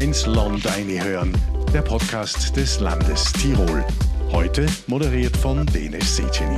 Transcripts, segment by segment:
ins Land hören, der Podcast des Landes Tirol. Heute moderiert von Denis Széchenyi.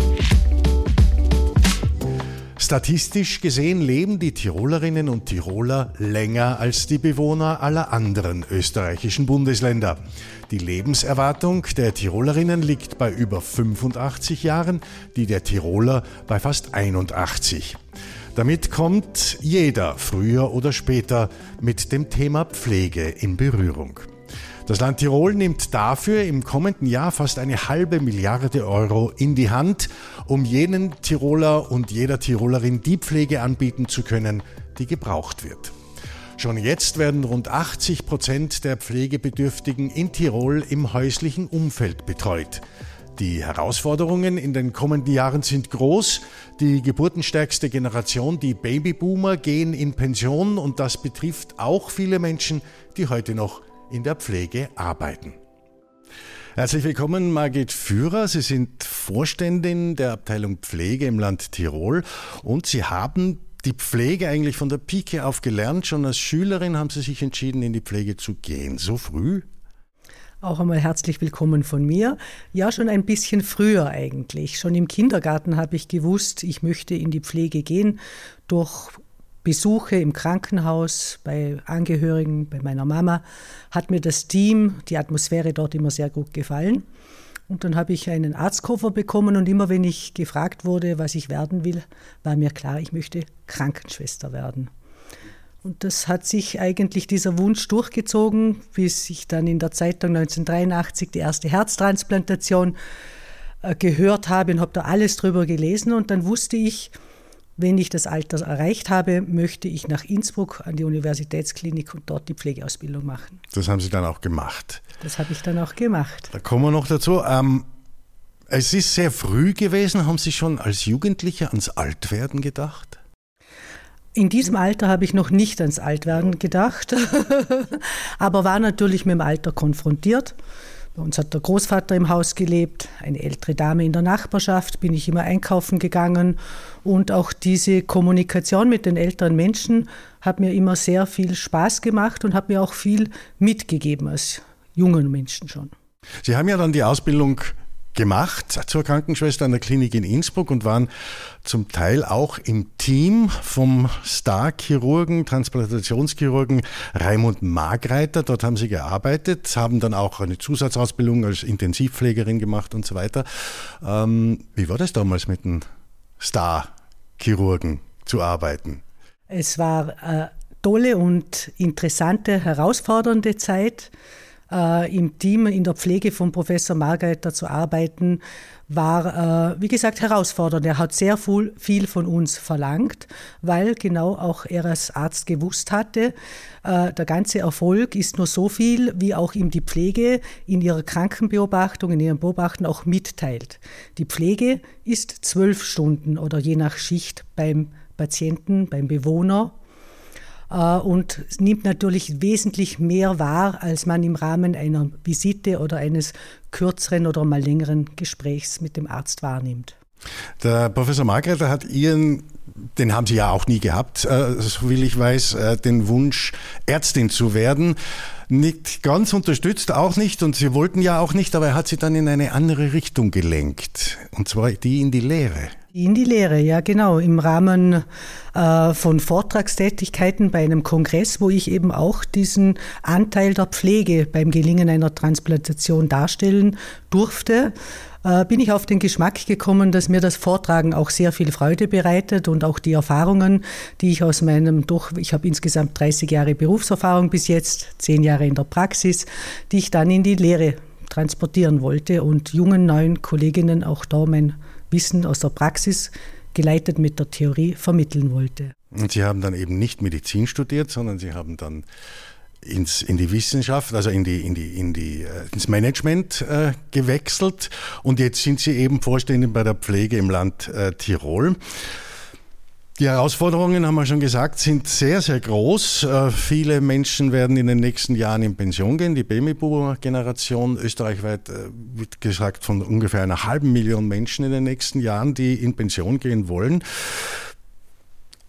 Statistisch gesehen leben die Tirolerinnen und Tiroler länger als die Bewohner aller anderen österreichischen Bundesländer. Die Lebenserwartung der Tirolerinnen liegt bei über 85 Jahren, die der Tiroler bei fast 81. Damit kommt jeder früher oder später mit dem Thema Pflege in Berührung. Das Land Tirol nimmt dafür im kommenden Jahr fast 1,5 Milliarde Euro in die Hand, um jenen Tiroler und jeder Tirolerin die Pflege anbieten zu können, die gebraucht wird. Schon jetzt werden rund 80% der Pflegebedürftigen in Tirol im häuslichen Umfeld betreut. Die Herausforderungen in den kommenden Jahren sind groß. Die geburtenstärkste Generation, die Babyboomer, gehen in Pension und das betrifft auch viele Menschen, die heute noch in der Pflege arbeiten. Herzlich willkommen, Margit Führer. Sie sind Vorständin der Abteilung Pflege im Land Tirol und Sie haben die Pflege eigentlich von der Pike auf gelernt. Schon als Schülerin haben Sie sich entschieden, in die Pflege zu gehen. So früh? Auch einmal herzlich willkommen von mir. Ja, schon ein bisschen früher eigentlich. Schon im Kindergarten habe ich gewusst, ich möchte in die Pflege gehen. Durch Besuche im Krankenhaus, bei Angehörigen, bei meiner Mama, hat mir das Team, die Atmosphäre dort immer sehr gut gefallen. Und dann habe ich einen Arztkoffer bekommen und immer wenn ich gefragt wurde, was ich werden will, war mir klar, ich möchte Krankenschwester werden. Und das hat sich eigentlich dieser Wunsch durchgezogen, bis ich dann in der Zeitung 1983 die erste Herztransplantation gehört habe und habe da alles drüber gelesen. Und dann wusste ich, wenn ich das Alter erreicht habe, möchte ich nach Innsbruck an die Universitätsklinik und dort die Pflegeausbildung machen. Das haben Sie dann auch gemacht? Das habe ich dann auch gemacht. Da kommen wir noch dazu. Es ist sehr früh gewesen. Haben Sie schon als Jugendliche ans Altwerden gedacht? In diesem Alter habe ich noch nicht ans Altwerden gedacht, aber war natürlich mit dem Alter konfrontiert. Bei uns hat der Großvater im Haus gelebt, eine ältere Dame in der Nachbarschaft, bin ich immer einkaufen gegangen und auch diese Kommunikation mit den älteren Menschen hat mir immer sehr viel Spaß gemacht und hat mir auch viel mitgegeben als jungen Menschen schon. Sie haben ja dann die Ausbildung gemacht zur Krankenschwester an der Klinik in Innsbruck und waren zum Teil auch im Team vom Star-Chirurgen, Transplantationschirurgen Raimund Margreiter. Dort haben Sie gearbeitet, haben dann auch eine Zusatzausbildung als Intensivpflegerin gemacht und so weiter. Wie war das damals mit den Star-Chirurgen zu arbeiten? Es war eine tolle und interessante, herausfordernde Zeit. Im Team in der Pflege von Professor Margreiter zu arbeiten, war, wie gesagt, herausfordernd. Er hat sehr viel von uns verlangt, weil genau auch er als Arzt gewusst hatte, der ganze Erfolg ist nur so viel, wie auch ihm die Pflege in ihrer Krankenbeobachtung, in ihren Beobachten auch mitteilt. Die Pflege ist 12 Stunden oder je nach Schicht beim Patienten, beim Bewohner, und nimmt natürlich wesentlich mehr wahr, als man im Rahmen einer Visite oder eines kürzeren oder mal längeren Gesprächs mit dem Arzt wahrnimmt. Der Professor Margreiter hat den haben Sie ja auch nie gehabt, soviel ich weiß, den Wunsch, Ärztin zu werden. Nicht ganz unterstützt, auch nicht, und Sie wollten ja auch nicht, aber er hat Sie dann in eine andere Richtung gelenkt, und zwar die in die Lehre. In die Lehre, ja genau, im Rahmen von Vortragstätigkeiten bei einem Kongress, wo ich eben auch diesen Anteil der Pflege beim Gelingen einer Transplantation darstellen durfte, bin ich auf den Geschmack gekommen, dass mir das Vortragen auch sehr viel Freude bereitet und auch die Erfahrungen, die ich aus ich habe insgesamt 30 Jahre Berufserfahrung bis jetzt, 10 Jahre in der Praxis, die ich dann in die Lehre transportieren wollte und jungen, neuen Kolleginnen auch da mein Wissen aus der Praxis, geleitet mit der Theorie, vermitteln wollte. Und Sie haben dann eben nicht Medizin studiert, sondern Sie haben dann in die Wissenschaft, also ins Management gewechselt und jetzt sind Sie eben Vorständin bei der Pflege im Land Tirol. Die Herausforderungen, haben wir schon gesagt, sind sehr, sehr groß. Viele Menschen werden in den nächsten Jahren in Pension gehen. Die Babyboomer-Generation, österreichweit wird gesagt von ungefähr 500.000 Menschen in den nächsten Jahren, die in Pension gehen wollen.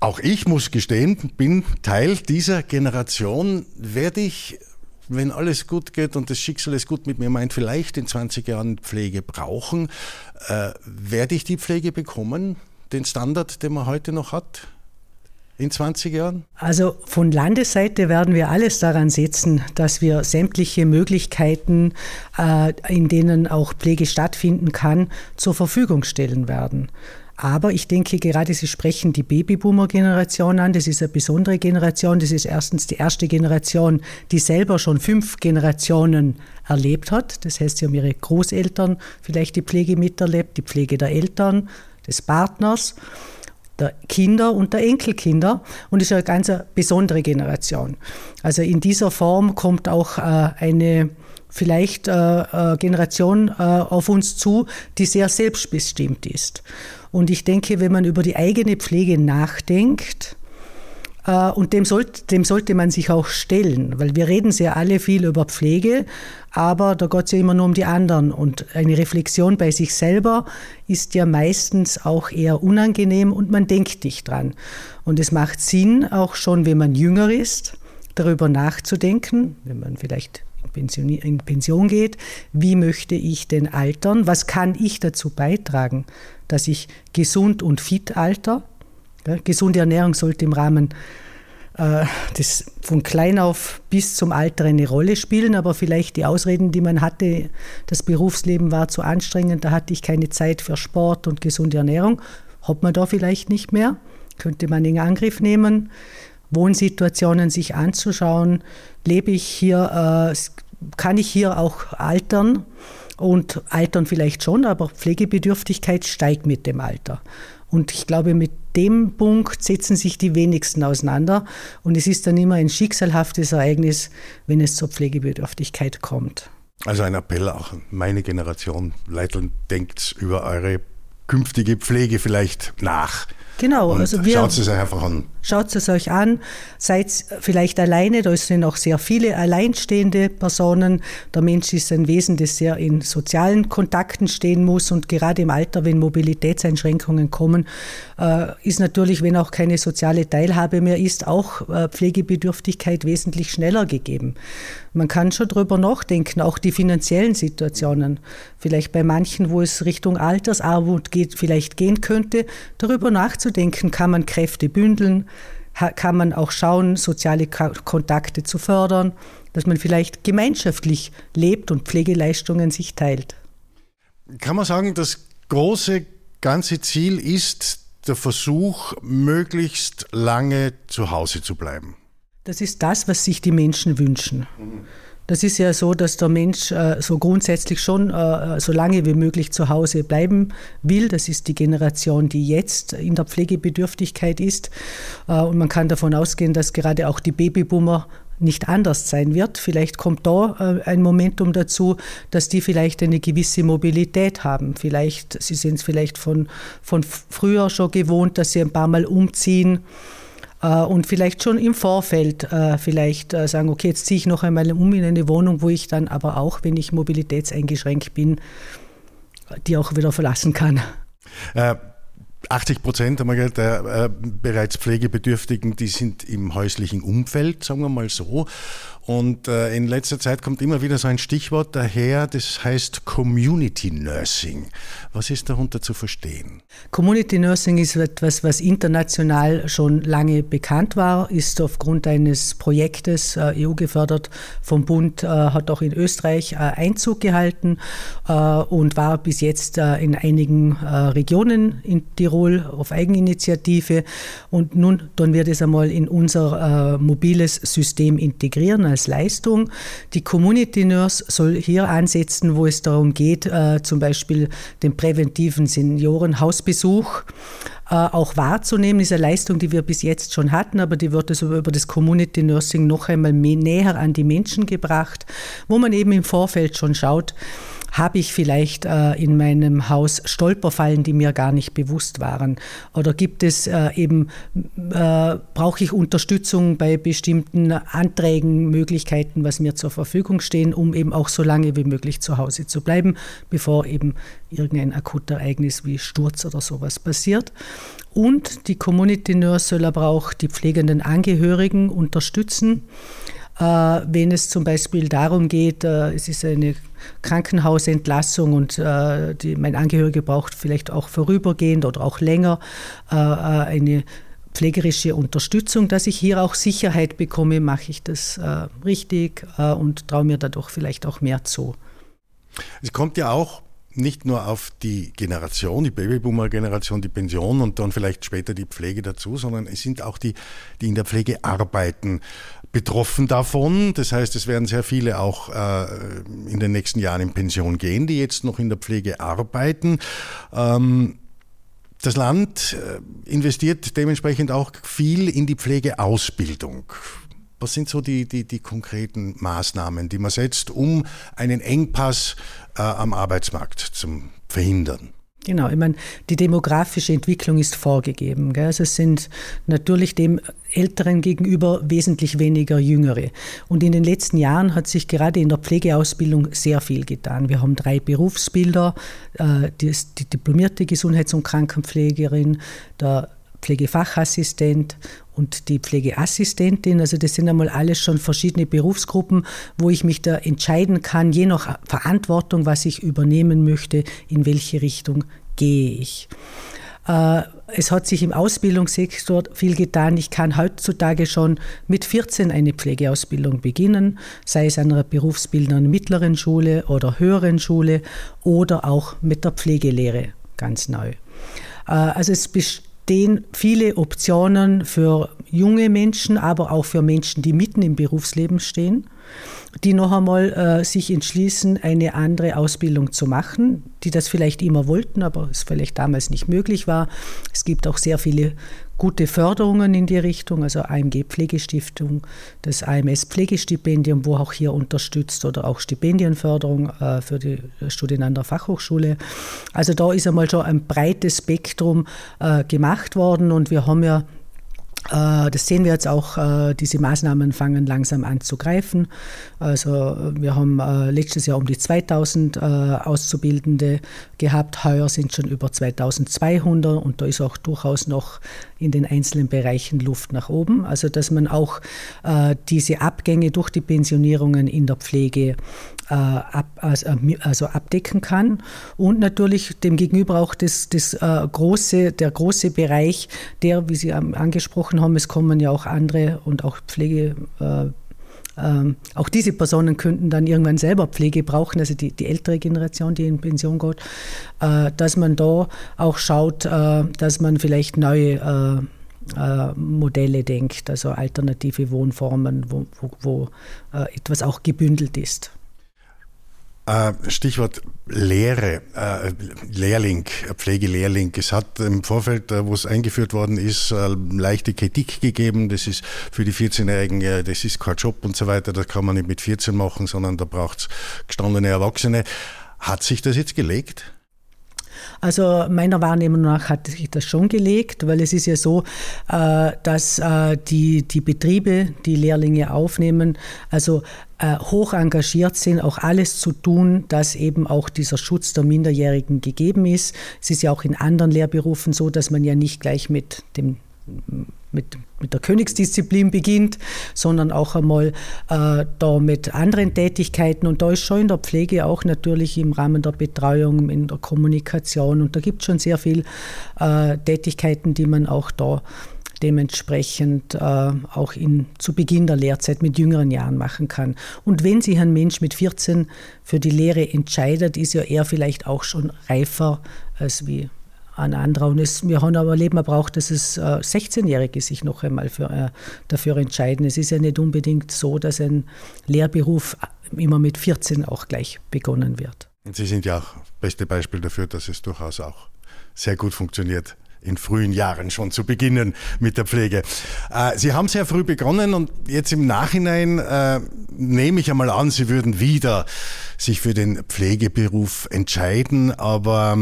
Auch ich muss gestehen, bin Teil dieser Generation. Werde ich, wenn alles gut geht und das Schicksal es gut mit mir meint, vielleicht in 20 Jahren Pflege brauchen? Werde ich die Pflege bekommen, den Standard, den man heute noch hat? In 20 Jahren? Also von Landesseite werden wir alles daran setzen, dass wir sämtliche Möglichkeiten, in denen auch Pflege stattfinden kann, zur Verfügung stellen werden. Aber ich denke, gerade Sie sprechen die Babyboomer-Generation an. Das ist eine besondere Generation. Das ist erstens die erste Generation, die selber schon 5 Generationen erlebt hat. Das heißt, sie haben ihre Großeltern vielleicht die Pflege miterlebt, die Pflege der Eltern, des Partners, der Kinder und der Enkelkinder. Und es ist eine ganz besondere Generation. Also in dieser Form kommt auch eine vielleicht Generation auf uns zu, die sehr selbstbestimmt ist. Und ich denke, wenn man über die eigene Pflege nachdenkt, und dem sollte man sich auch stellen, weil wir reden sehr alle viel über Pflege, aber da geht es ja immer nur um die anderen. Und eine Reflexion bei sich selber ist ja meistens auch eher unangenehm und man denkt nicht dran. Und es macht Sinn, auch schon, wenn man jünger ist, darüber nachzudenken, wenn man vielleicht in Pension geht, wie möchte ich denn altern? Was kann ich dazu beitragen, dass ich gesund und fit alter? Ja, gesunde Ernährung sollte im Rahmen des von klein auf bis zum Alter eine Rolle spielen, aber vielleicht die Ausreden, die man hatte, das Berufsleben war zu anstrengend, da hatte ich keine Zeit für Sport und gesunde Ernährung, hat man da vielleicht nicht mehr, könnte man in Angriff nehmen. Wohnsituationen sich anzuschauen, lebe ich hier, kann ich hier auch altern und altern vielleicht schon, aber Pflegebedürftigkeit steigt mit dem Alter. Und ich glaube, mit dem Punkt setzen sich die wenigsten auseinander und es ist dann immer ein schicksalhaftes Ereignis, wenn es zur Pflegebedürftigkeit kommt. Also ein Appell auch an meine Generation, Leitl, denkt über eure künftige Pflege vielleicht nach. Genau, und also schaut es euch einfach an. Schaut es euch an, seid vielleicht alleine, da sind auch sehr viele alleinstehende Personen. Der Mensch ist ein Wesen, das sehr in sozialen Kontakten stehen muss und gerade im Alter, wenn Mobilitätseinschränkungen kommen, ist natürlich, wenn auch keine soziale Teilhabe mehr ist, auch Pflegebedürftigkeit wesentlich schneller gegeben. Man kann schon drüber nachdenken, auch die finanziellen Situationen, vielleicht bei manchen, wo es Richtung Altersarmut vielleicht gehen könnte, darüber nachzudenken, kann man Kräfte bündeln, kann man auch schauen, soziale Kontakte zu fördern, dass man vielleicht gemeinschaftlich lebt und Pflegeleistungen sich teilt. Kann man sagen, das große ganze Ziel ist der Versuch, möglichst lange zu Hause zu bleiben? Das ist das, was sich die Menschen wünschen. Das ist ja so, dass der Mensch so grundsätzlich schon so lange wie möglich zu Hause bleiben will. Das ist die Generation, die jetzt in der Pflegebedürftigkeit ist. Und man kann davon ausgehen, dass gerade auch die Babyboomer nicht anders sein wird. Vielleicht kommt da ein Momentum dazu, dass die vielleicht eine gewisse Mobilität haben. Sie sind es vielleicht von früher schon gewohnt, dass sie ein paar Mal umziehen. Und vielleicht schon im Vorfeld sagen, okay, jetzt ziehe ich noch einmal um in eine Wohnung, wo ich dann aber auch, wenn ich mobilitätseingeschränkt bin, die auch wieder verlassen kann. 80% der bereits Pflegebedürftigen, die sind im häuslichen Umfeld, sagen wir mal so. Und in letzter Zeit kommt immer wieder so ein Stichwort daher, das heißt Community Nursing. Was ist darunter zu verstehen? Community Nursing ist etwas, was international schon lange bekannt war, ist aufgrund eines Projektes, EU gefördert vom Bund, hat auch in Österreich Einzug gehalten und war bis jetzt in einigen Regionen in Tirol auf Eigeninitiative. Und nun tun wir das einmal in unser mobiles System integrieren als Leistung. Die Community Nurse soll hier ansetzen, wo es darum geht, zum Beispiel den präventiven Seniorenhausbesuch auch wahrzunehmen. Das ist eine Leistung, die wir bis jetzt schon hatten, aber die wird also über das Community Nursing noch einmal näher an die Menschen gebracht, wo man eben im Vorfeld schon schaut, habe ich vielleicht in meinem Haus Stolperfallen, die mir gar nicht bewusst waren? Oder gibt es brauche ich Unterstützung bei bestimmten Anträgen, Möglichkeiten, was mir zur Verfügung stehen, um eben auch so lange wie möglich zu Hause zu bleiben, bevor eben irgendein Akutereignis wie Sturz oder sowas passiert. Und die Community Nurse soll aber auch die pflegenden Angehörigen unterstützen, wenn es zum Beispiel darum geht, es ist eine Krankenhausentlassung und mein Angehöriger braucht vielleicht auch vorübergehend oder auch länger eine pflegerische Unterstützung, dass ich hier auch Sicherheit bekomme, mache ich das richtig und traue mir dadurch vielleicht auch mehr zu. Es kommt ja auch nicht nur auf die Generation, die Babyboomer-Generation, die Pension und dann vielleicht später die Pflege dazu, sondern es sind auch die in der Pflege arbeiten, betroffen davon. Das heißt, es werden sehr viele auch in den nächsten Jahren in Pension gehen, die jetzt noch in der Pflege arbeiten. Das Land investiert dementsprechend auch viel in die Pflegeausbildung. Was sind so die konkreten Maßnahmen, die man setzt, um einen Engpass am Arbeitsmarkt zu verhindern? Genau, ich meine, die demografische Entwicklung ist vorgegeben. Gell? Also es sind natürlich dem Älteren gegenüber wesentlich weniger Jüngere. Und in den letzten Jahren hat sich gerade in der Pflegeausbildung sehr viel getan. Wir haben 3 Berufsbilder, die diplomierte Gesundheits- und Krankenpflegerin, der Pflegefachassistent und die Pflegeassistentin. Also das sind einmal alles schon verschiedene Berufsgruppen, wo ich mich da entscheiden kann, je nach Verantwortung, was ich übernehmen möchte, in welche Richtung gehe ich. Es hat sich im Ausbildungssektor viel getan. Ich kann heutzutage schon mit 14 eine Pflegeausbildung beginnen, sei es an einer berufsbildenden mittleren Schule oder höheren Schule oder auch mit der Pflegelehre ganz neu. Also es bestehen viele Optionen für junge Menschen, aber auch für Menschen, die mitten im Berufsleben stehen, die noch einmal sich entschließen, eine andere Ausbildung zu machen, die das vielleicht immer wollten, aber es vielleicht damals nicht möglich war. Es gibt auch sehr viele gute Förderungen in die Richtung, also AMG Pflegestiftung, das AMS Pflegestipendium, wo auch hier unterstützt, oder auch Stipendienförderung für die Studien an der Fachhochschule. Also da ist einmal schon ein breites Spektrum gemacht worden und wir haben ja, das sehen wir jetzt auch, diese Maßnahmen fangen langsam an zu greifen. Also wir haben letztes Jahr um die 2000 Auszubildende gehabt, heuer sind schon über 2200 und da ist auch durchaus noch in den einzelnen Bereichen Luft nach oben. Also dass man auch diese Abgänge durch die Pensionierungen in der Pflege abdecken kann und natürlich dem Gegenüber auch der große Bereich, der, wie Sie angesprochen haben, es kommen ja auch andere und auch Pflege, auch diese Personen könnten dann irgendwann selber Pflege brauchen, also die ältere Generation, die in Pension geht, dass man da auch schaut, dass man vielleicht neue Modelle denkt, also alternative Wohnformen, wo etwas auch gebündelt ist. Stichwort Lehre, Lehrling, Pflegelehrling. Es hat im Vorfeld, wo es eingeführt worden ist, leichte Kritik gegeben. Das ist für die 14-Jährigen, das ist kein Job und so weiter. Das kann man nicht mit 14 machen, sondern da braucht es gestandene Erwachsene. Hat sich das jetzt gelegt? Also meiner Wahrnehmung nach hat sich das schon gelegt, weil es ist ja so, dass die Betriebe, die Lehrlinge aufnehmen, also hoch engagiert sind, auch alles zu tun, dass eben auch dieser Schutz der Minderjährigen gegeben ist. Es ist ja auch in anderen Lehrberufen so, dass man ja nicht gleich mit der Königsdisziplin beginnt, sondern auch einmal da mit anderen Tätigkeiten. Und da ist schon in der Pflege auch natürlich im Rahmen der Betreuung, in der Kommunikation. Und da gibt es schon sehr viel Tätigkeiten, die man auch da dementsprechend auch zu Beginn der Lehrzeit mit jüngeren Jahren machen kann. Und wenn sich ein Mensch mit 14 für die Lehre entscheidet, ist ja er vielleicht auch schon reifer als wie ein anderer. Und wir haben aber erlebt, man braucht, dass es 16-Jährige sich noch einmal dafür entscheiden. Es ist ja nicht unbedingt so, dass ein Lehrberuf immer mit 14 auch gleich begonnen wird. Und Sie sind ja auch das beste Beispiel dafür, dass es durchaus auch sehr gut funktioniert, in frühen Jahren schon zu beginnen mit der Pflege. Sie haben sehr früh begonnen und jetzt im Nachhinein nehme ich einmal an, Sie würden wieder sich für den Pflegeberuf entscheiden, aber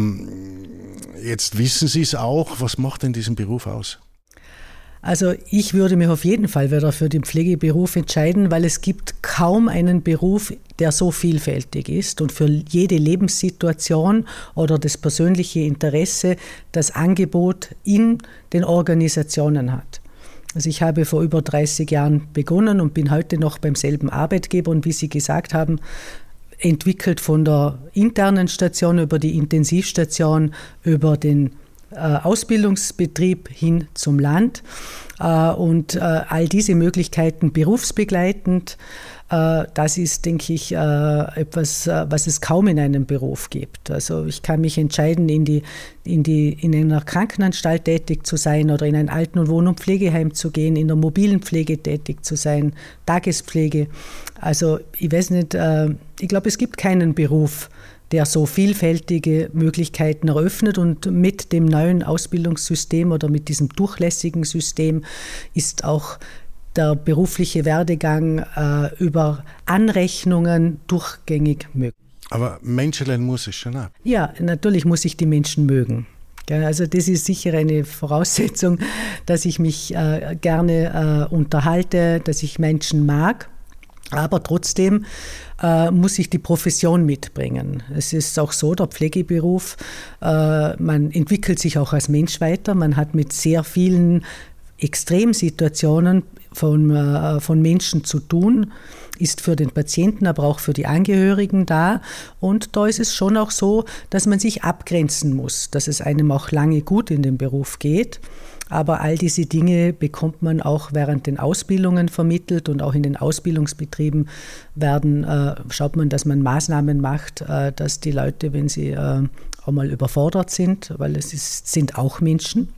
jetzt wissen Sie es auch. Was macht denn diesen Beruf aus? Also ich würde mich auf jeden Fall wieder für den Pflegeberuf entscheiden, weil es gibt kaum einen Beruf, der so vielfältig ist und für jede Lebenssituation oder das persönliche Interesse das Angebot in den Organisationen hat. Also ich habe vor über 30 Jahren begonnen und bin heute noch beim selben Arbeitgeber und wie Sie gesagt haben, entwickelt von der internen Station über die Intensivstation, über den Ausbildungsbetrieb hin zum Land und all diese Möglichkeiten berufsbegleitend, das ist, denke ich, etwas, was es kaum in einem Beruf gibt. Also ich kann mich entscheiden, in einer Krankenanstalt tätig zu sein oder in ein Alten- und Wohn- und Pflegeheim zu gehen, in der mobilen Pflege tätig zu sein, Tagespflege. Also ich weiß nicht, ich glaube, es gibt keinen Beruf, der so vielfältige Möglichkeiten eröffnet. Und mit dem neuen Ausbildungssystem oder mit diesem durchlässigen System ist auch der berufliche Werdegang über Anrechnungen durchgängig möglich. Aber Menschlein muss es schon ab. Ja, natürlich muss ich die Menschen mögen. Also das ist sicher eine Voraussetzung, dass ich mich gerne unterhalte, dass ich Menschen mag. Aber trotzdem muss ich die Profession mitbringen. Es ist auch so, der Pflegeberuf, man entwickelt sich auch als Mensch weiter. Man hat mit sehr vielen Extremsituationen von Menschen zu tun, ist für den Patienten, aber auch für die Angehörigen da. Und da ist es schon auch so, dass man sich abgrenzen muss, dass es einem auch lange gut in dem Beruf geht. Aber all diese Dinge bekommt man auch während den Ausbildungen vermittelt und auch in den Ausbildungsbetrieben schaut man, dass man Maßnahmen macht, dass die Leute, wenn sie auch mal überfordert sind, weil sind auch Menschen,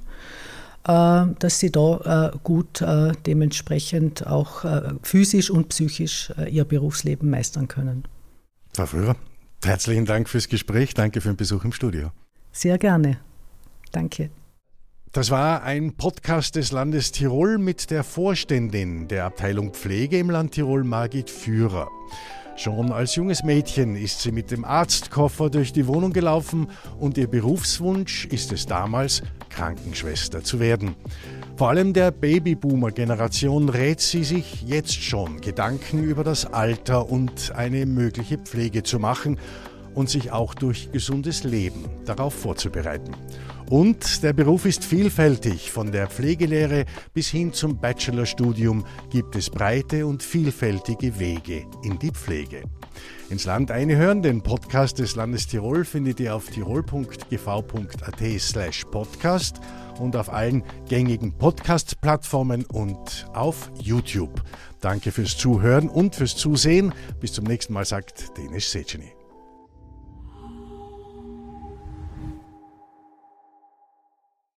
dass sie da gut dementsprechend auch physisch und psychisch ihr Berufsleben meistern können. Frau Fröhrer, herzlichen Dank fürs Gespräch. Danke für den Besuch im Studio. Sehr gerne. Danke. Das war ein Podcast des Landes Tirol mit der Vorständin der Abteilung Pflege im Land Tirol, Margit Führer. Schon als junges Mädchen ist sie mit dem Arztkoffer durch die Wohnung gelaufen und ihr Berufswunsch ist es damals, Krankenschwester zu werden. Vor allem der Babyboomer-Generation rät sie sich jetzt schon, Gedanken über das Alter und eine mögliche Pflege zu machen und sich auch durch gesundes Leben darauf vorzubereiten. Und der Beruf ist vielfältig. Von der Pflegelehre bis hin zum Bachelorstudium gibt es breite und vielfältige Wege in die Pflege. Ins Land einhören, den Podcast des Landes Tirol findet ihr auf tirol.gv.at/podcast und auf allen gängigen Podcast-Plattformen und auf YouTube. Danke fürs Zuhören und fürs Zusehen. Bis zum nächsten Mal, sagt Denis Seceni.